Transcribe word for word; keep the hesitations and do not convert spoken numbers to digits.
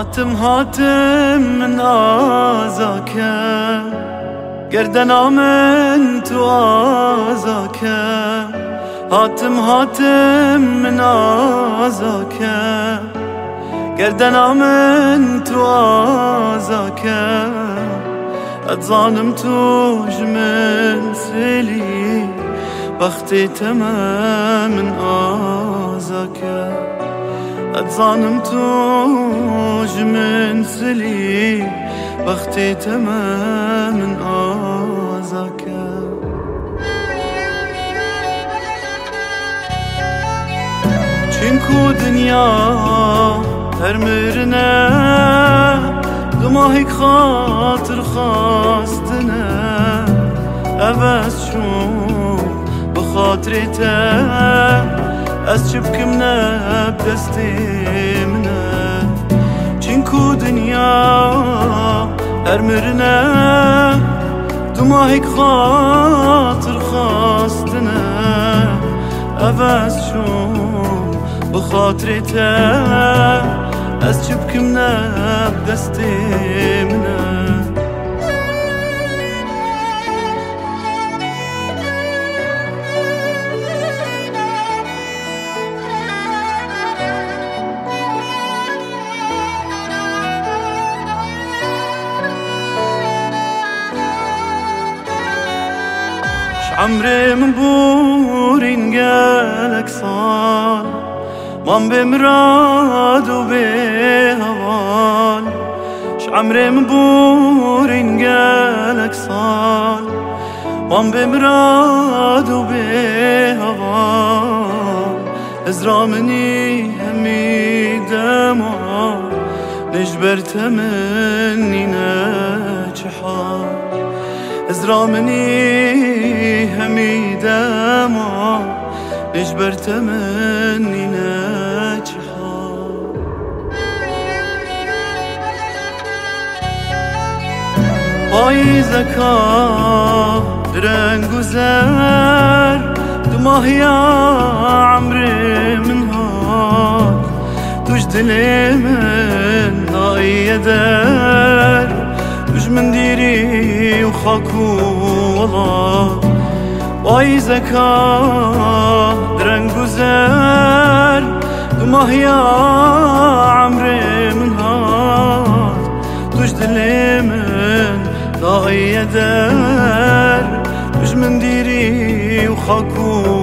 هاتم هاتم من آزاكم گردنا من تو آزاكم هاتم هاتم من آزاكم گردنا من تو آزاكم اتظالم توج من سلي بختي تمام من آزاكم اتظالم توج من سلي بختي تمام من آزاكم چنكو دنيا هرمرنا دماهيك خاطر خاستنا أبس شو بخاطرته أس شبكمنا بدستي منا چنكو دنيا هرمرنا دماهيك خاطر خاستنا أبس شو بخاطرته از چبکمنا بدستي منا عمري من بورين قالك صار مام بمراد وبهوان شعمري من بورين قالك صار مام بمراد وبهوان ازرع مني همي دمار نجبرت مني ناجحان ازرع مني همي دمار اجبرت مني ناجحة بايزك درنگ وزر دماه يا عمري من هاد توش دلي من ناقية در توش من ديري وخاكو والله بايزك درنگ وزر دماه يا عمري من هاد توش دلي من ضاية در توش من ديري وخاكو